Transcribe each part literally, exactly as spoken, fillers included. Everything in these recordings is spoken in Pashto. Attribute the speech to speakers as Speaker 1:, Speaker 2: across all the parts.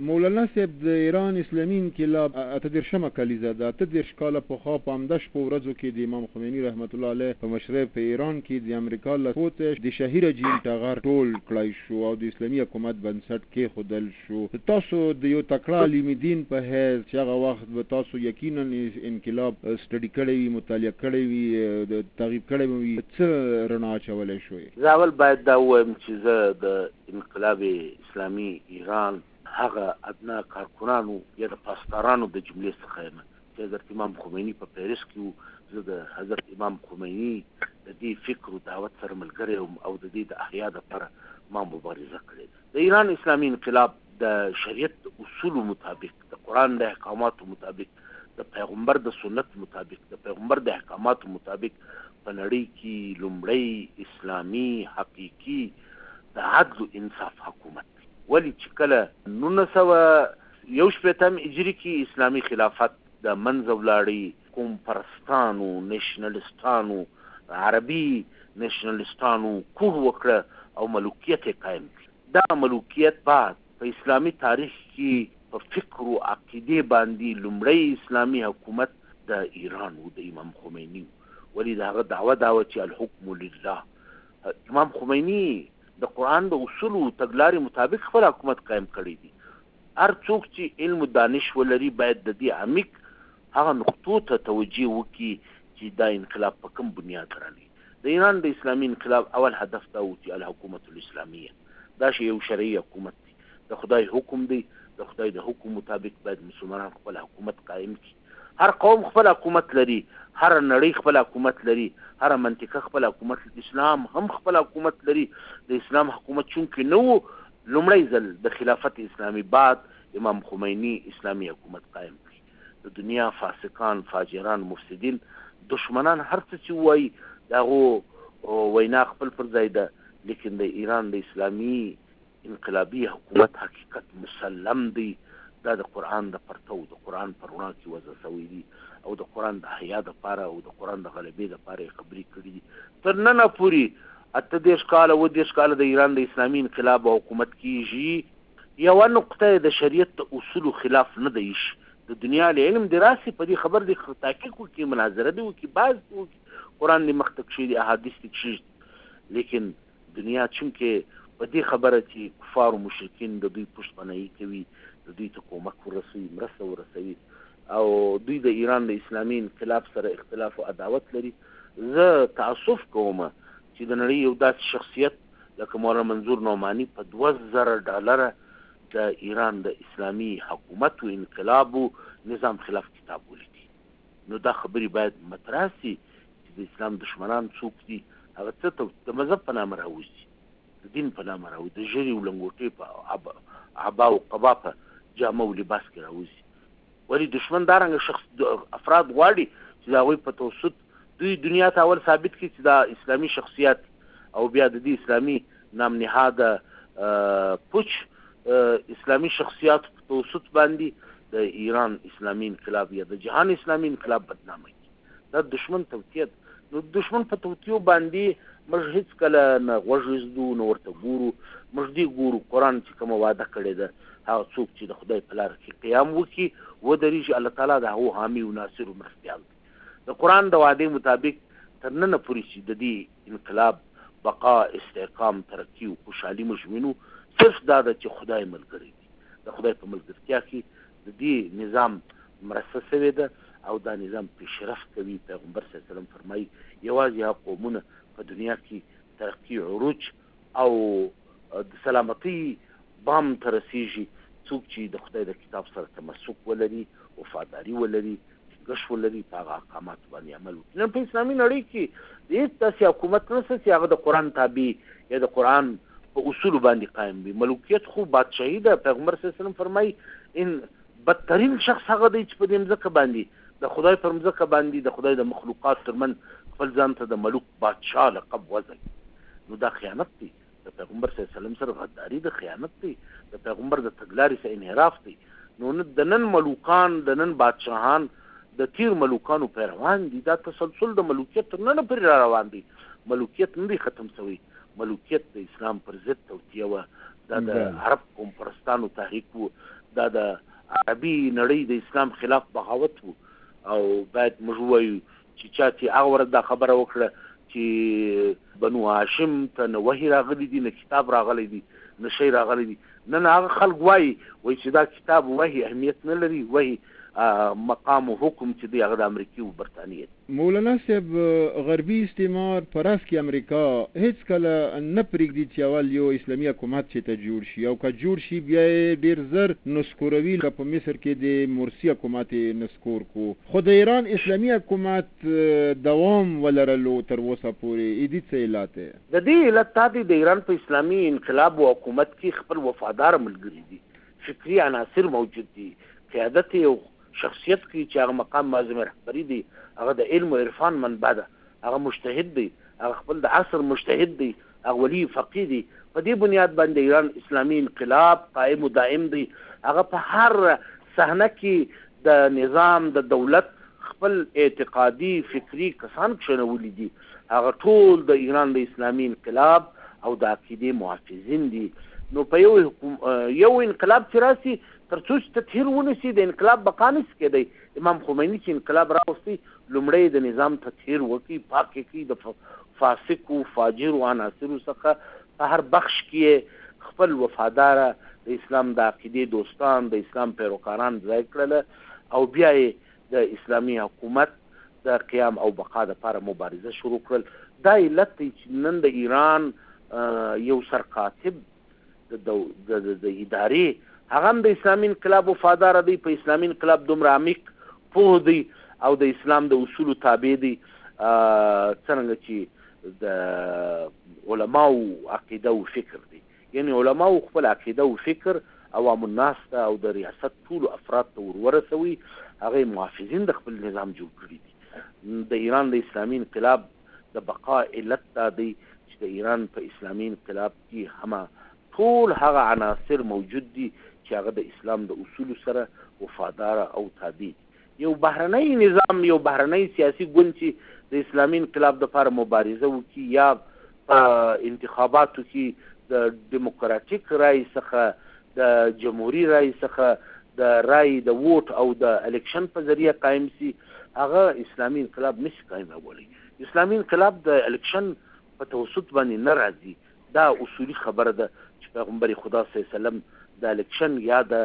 Speaker 1: مولانا صاحب د ایران اسلامي انقلاب اته دیرشمه کلیزه ده، اته دیرش کاله پخوا په همده شپو ورځو کې د امام خمیني رحمت الله علیه په مشرۍ په ایران کې د امریکا له فوتش د شهي رژیم ټغر ټول کړی شو او د اسلامي حکومت بنسټ کېښودل شو. تاسو د یو تکړه عالم دین په حیث چې هغه وخت به تاسو یقینا انقلاب سټډي کړی وي، مطالعه کړی وي، د تعقیب کړی وي، څه رڼا اچولی شوی؟
Speaker 2: زه اول باید دا ووایم چې زه د انقلاب اسلامي ایران هغه ادنا کارکنانو یا د پاسدارانو د جملې څخه یم چې حضرت امام خمیني په پیرس کې وو. زه د حضرت امام خمیني د دې فکر او دعوت سره ملګری یم او د دې د احیا دپاره ما مبارزه کړې ده. د ایران اسلامي انقلاب د شریعت د اصولو مطابق، د قرآن د احکاماتو مطابق، د پیغمبر د سنت مطابق، د پیغمبر د احکاماتو مطابق په نړۍ کې لومړی اسلامي حقیقي د عدل و انصاف حکومت. ولی چې کله نولس سوه یو شپېتم هجري کې اسلامي خلافت د منځه ولاړی، قوم پرستانو، نیشنلستانو، عربي نیشنلستانو کوه وکړه او ملوکیت یې قایم کړ. دا ملوکیت بعد په اسلامي تاریخ کې په فکر او عقیدې باندې لومړی اسلامي حکومت د ایران و، د امام خمیني. ولی د هغه دعوه دا وه چې الحکم لله. امام خمیني د قرآن د اصولو تګلارې مطابق خپل حکومت قایم کړی دی. هر څوک چې علم و دانش ولري باید د دې عمیق هغه نقطو ته توجه وکړي چې دا انقلاب په کوم بنیاد راغلی. د ایران د اسلامي انقلاب اول هدف دا و چې الحکومت الاسلامیه، دا چې یو شرعي حکومت دی، د خدای حکم دی، د خدای د حکم مطابق باید مسلمانان خپل حکومت قایم کړي. هر قوم خپل حکومت لري، هر نړۍ خپل حکومت لري، هر منطقه خپل حکومت. اسلام هم خپل حکومت لري. د اسلام حکومت چونکې نه و، لومړی ځل د خلافت اسلامي بعد امام خمیني اسلامي حکومت قایم کړي. د دنیا فاسقان، فاجران، مفسدین، دشمنان هر څه چې وایي د هغو وینا خپل پر ځای ده، لیکن د ایران د اسلامي انقلابي حکومت حقیقت مسلم دی. دا د قرآن د پرتو، د قرآن پر وړاندې کې وضع شوی دي او د قرآن د حیا دپاره او د قرآن د غلبې دپاره یې خبرې کړي دي. تر ننه پورې اته دېرش کاله اوه دېرش کاله د ایران د اسلامي انقلاب او حکومت کېږي، یوه نقطه د شریعت د اصولو خلاف نه دی ایښي. د دنیا له علم د راسې په دې خبر دې تحقیق وکړي، مناظره دې وکړي، بعض وکړي، قرآن دې مخته کښې دي، احادیث دې کښې. لیکن دنیا چونکې په دې خبره چې کفار او مشرکین د دوی پشتپناهي کوي، د دوی ته کومک ورسوي، مرسته ورسوي او دوی د ایران د اسلامي انقلاب سره اختلاف او عداوت لري. زه تعصف کوم چې د نړۍ یو داسې شخصیت لکه مولانا منظور نعماني په دوه زره ډالره د ایران د اسلامي حکومت و انقلاب و نظام خلاف کتاب ولیکي. نو دا خبرې باید مطرح سي چې د اسلام دشمنان څوک دي، هغه څه ته د مذهب په نامه راوځي، د دین په نامه راوځي، د ژیړي او لنګوټې په عبا او قبا په جامه او لباس کې راوځي. ولی دشمن دارنګه شخص افراد غواړي چې د هغوی په توسط دوی دنیا ته اول ثابت کړي چې دا اسلامي شخصیت او بیا د دې اسلامي نام نهاده پوچ اسلامي شخصیات په توسط باندې د ایران اسلامي انقلاب یا د جهان اسلامي انقلاب بدنامه کړي. دا دشمن توطیه ده. نو دشمن په توطیو باندې موږ هېڅ کله نه غوږ ږدو نه ورته ګورو. موږ دې ګورو قرآن چې کومه وعده کړې ده، هغه څوک چې د خدای په لاره کې قیام وکړي ودرېږي، الله تعالی د هغو حامي و ناصر و مرستیال دی. د قرآن د وعدې مطابق تر ننه پورې چې د دې انقلاب بقا، استحکام، ترقي او خوشحالي موږ وینو، صرف دا ده چې خدای ملګری دی. د خدای په ملګرتیا کې د دې نظام مرسته شوې ده او دا نظام پیشرفت کوي. پیغمبر صلی الله علیه وسلم فرمایي یوازې هغه قومونه په دنیا کې ترقي، عروج او د سلامتۍ بام ته رسېږي څوک چې د خدای د کتاب سره تمسک ولري، وفاداري ولري، ټینګښت ولري، په هغه احکاماتو باندې عمل وکړي. نن په اسلامي نړۍ کې هېڅ داسې حکومت نشته چې هغه د قرآن تابع یا د قرآن په اصولو باندې قایم وي. ملوکیت خو بادشاهي ده. پیغمبر صلی الله علیه وسلم فرمایي ان بدترین شخص هغه دی چې په دې مځکه باندې د خدای پر مځکه باندې د خدای د مخلوقات ترمن خپل ځان ته د ملوک بادشاه لقب وضعي. نو دا خیانت دی. د پیغمبر صلی الله علیه وسلم سره غداري د خیانت دی. د پیغمبر د تګلارې سره انحراف دی. نو د نن ملوکان، د نن بادشاهان د تیر ملوکانو پیروان دي. دا تسلسل د ملوکیت تر ننه پورې را روان دی. ملوکیت نه دی ختم شوی. ملوکیت د اسلام پر ضد توطیه وه. دا د عرب قوم پرستانو تحریک و. دا د عربي نړۍ د اسلام خلاف بغاوت وو او باید موږ وایو چې چا چې هغه ورځ دا خبره وکړه چې بنو هاشم ته نه وحي راغلی دي نه کتاب راغلی دي نه شی راغلی دي نن هغه خلک وایي وایي چې دا کتاب وحي اهمیت نه لري وحي مقام و حکم چې دی هغه د امریکې او برطانیې.
Speaker 1: مولانا صاحب غربي استعمار په راس کې امریکا هیڅ کله نه پرېږدي چې اول یو اسلامي حکومت چې ته جوړ شي او که جوړ شي بیا یې ډېر زر نسکوروي لکه په مصر کې د مرسي حکومت یې نسکور کو خو د ایران اسلامي حکومت دوام ولرلو تر اوسه پورې دې څه علت دی؟
Speaker 2: د دې علت دا دی د ایران په اسلامي انقلاب او حکومت کې خپل وفادار ملګري دي، فکري عناصر موجود دي، قیادت یو شخصیت کی چې هغه مقام معظم رهبری دی، هغه د علم او عرفان منبع ده، هغه مجتهد دی، هغه خپل د عصر مجتهد دی، هغه ولی فقيه دی. په دې بنیاد باندې ایران اسلامي انقلاب قائم و دائم دی. هغه په هر صحنه کې د نظام د دولت خپل اعتقادي فکری کسان کښنولي دي، هغه ټول د ایران د اسلامي انقلاب او د عقیدې محافظین دي. نو په یو یو انقلاب چې راسي تر څو چې تطهیر ونیسي د انقلاب بقا نشي کېدی. امام خمیني چې انقلاب راوستی لومړی د نظام تطهیر وکړي، پاک کړي، د فاسقو فاجرو عناصرو څخه په هر بخش کې خپل وفاداره د اسلام د عقیدې دوستان د اسلام پیروکاران ځای کړل او بیا یې د اسلامي حکومت د قیام او بقا دپاره مبارزه شروع کړل. دا علت دی چې نن د ایران یو سرکاتب د ادارې هغه هم د اسلامي انقلاب وفادار دی، په اسلامي انقلاب دومره عمیق پوه دی او د اسلام د اصولو تابع دی، څرنګه چې د علماو عقیده او فکر دی. یعنی علماو خپل عقیده او فکر عوام الناس ته او د ریاست ټولو افراد ته ورورسوي، هغه محافظین د خپل نظام جوړ کړي دي. د ایران د اسلامي انقلاب د بقا علت دا دی چې د ایران په اسلامي انقلاب کې هم ټول هغه عناصر موجود دي چې هغه د اسلام د اصولو سره وفادار او تابع دي. یو بهرنی نظام، یو بهرنی سیاسي ګوند چې د اسلامي انقلاب دپاره مبارزه وکړي یا په انتخاباتو کې د ډیموکراتیک رای څخه د جمهوري رای څخه د رای د ووټ او د الیکشن په ذریعه قایم سي، هغه اسلامي انقلاب نشي قایمولی. اسلامي انقلاب د الیکشن په توسط باندې نه راځي. دا اصولي خبره ده چې پیغمبر خدا صلی الله علیه وسلم د الیکشن یا د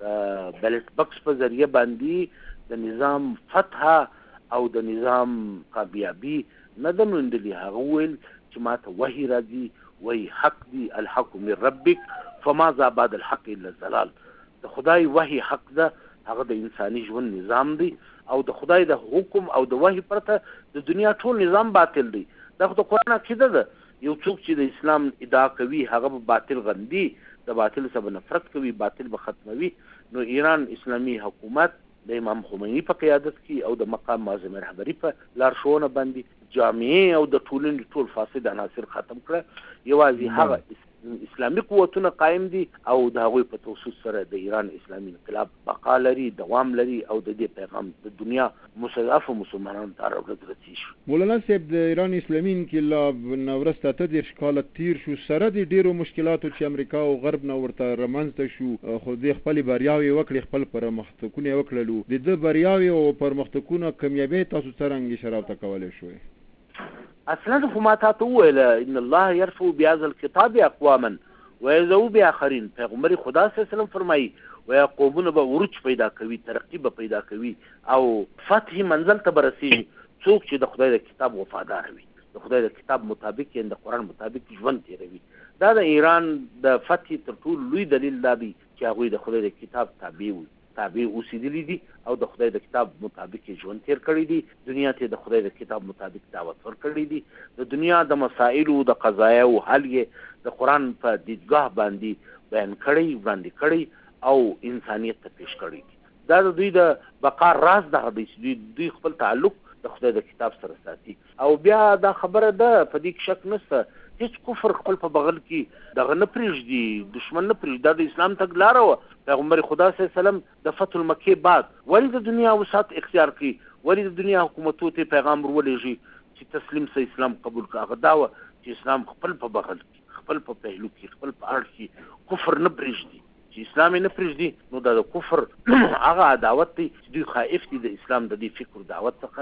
Speaker 2: بیلټ بکس په ذریعه باندې د نظام فتح او د نظام کامیابی نه ده موندلي. هغه ویل چې ماته وحي راځي، وحي حق دی، الحق من ربک فماذا بعد الحق الا الضلال. د خدای وحي حق ده، هغه د انساني ژوند نظام دی او د خدای د حکم او د وحي پرته د دنیا ټول نظام باطل دی. دا خو د قرآن عقیده ده. یو څوک چې د اسلام ادعا کوي هغه به باطل غندي، د باطل څخه نفرت کوي، باطل به ختموي. نو ایران اسلامي حکومت د امام خمیني په قیادت کې او د مقام معظم رهبری په لارښوونه باندې جامعه او د ټولنې ټول فاسد عناصر ختم کړه. یوازې هغه اسلامي قوتونه قائم دي او د هغوی په توسط سره د ایران اسلامي انقلاب بقا لري، دوام لري او د دې پیغام د دنیا مستضعفو مسلمانانو ته هره ورځ رسیږي.
Speaker 1: مولانا صاحب د ایران اسلامي انقلاب نه وروسته اته دېرش کاله تیر شو، سره د ډېرو مشکلاتو چې امریکا او غرب نه ورته رامنځته شو، خو دوی خپلې بریاوې وکړې، خپل پرمختګونه یې وکړلو. د ده بریاوې او پرمختګونه کمیابۍ تاسو څرنګه اشاره ورته کولی شوئ؟
Speaker 2: اصلا خو ما تا ته وویله ان الله يرفع بهذا الكتاب اقواما ويذو باخرين. پیغمبر خدا صلی الله علیه وسلم فرمایي ویا قومونه به عروج پیدا کوي، ترقی به پیدا کوي او فتح منزل ته برسیږي څوک چې د خدای د کتاب وفادار وي، د خدای د کتاب مطابق یې د قرآن مطابق ژوند تیروي. دا د ایران د فتح تر ټولو لوی دلیل دا دی چې هغوی د خدای د کتاب تابع وي، تابع اوسېدلي دي او د خدای د کتاب مطابق ژوند تیر کړی دی. دنیا ته د خدای د کتاب مطابق دعوت ورکړی دی. د دنیا د مسائلو د قضایاو حل یې د قرآن په دیدګاه باندې بیان کړی، وړاندې کړی او انسانیت ته پیش کړی دی. دا د دوی د بقا راز دغه دی چې دوی خپل تعلق د خدای د کتاب سره ساتي. او بیا دا خبره ده، په دې کې شک نشته، هیڅ کفر خپل په بغل کې دغه نه پرېږدي، دشمن نه پرېږدي. دا د اسلام تګلاره وه. پیغمبر خدا صلی الله علیه وسلم د فتح المکې بعد ولې د دنیا وسعت اختیار کړي، ولې د دنیا حکومتونو ته پیغام ورولېږي چې تسلیم سه اسلام قبول کړه؟ هغه دا وه چې اسلام خپل په بغل کې، خپل په پهلو کې، خپل په اړخ کې کفر نه پرېږدي. چې اسلام نه پرېږدي نو د کفر هغه عداوت دی چې دوی خائف دي د اسلام د دې فکر دعوت څخه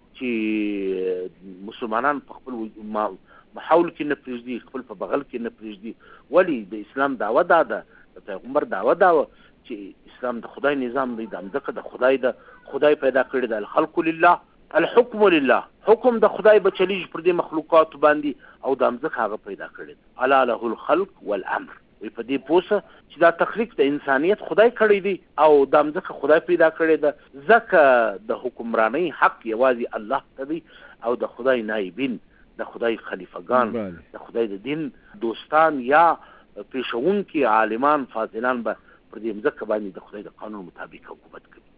Speaker 2: چې مسلمانان په خپل محاول کې نه پرېږدي، خپل په بغل کې نه پرېږدي. ولې د اسلام دعوه دا ده، د پیغمبر دعوه دا وه چې اسلام د خدای نظام دی، د مځکه د خدای ده، خدای پیدا کړی ده. الخلق لله الحكم لله، حکم د خدای به چلیږي پر دې مخلوقات باندې او د مځکه هغه پیدا کړی ده. الا له الخلق والامر، وی په دې پوسه چې دا تخلیق د انسانیت خدای کړی دی او د مځکه خدای پیدا کړی ده. ځکه د حکمرانی حق یوازې الله ته دی او د خدای نائبین، د خدای خلیفګان، د خدای د دین دوستان یا پیشونکي عالمان فاضلان به پر دې مځکه باندې د خدای د قانون مطابق حکومت کوي.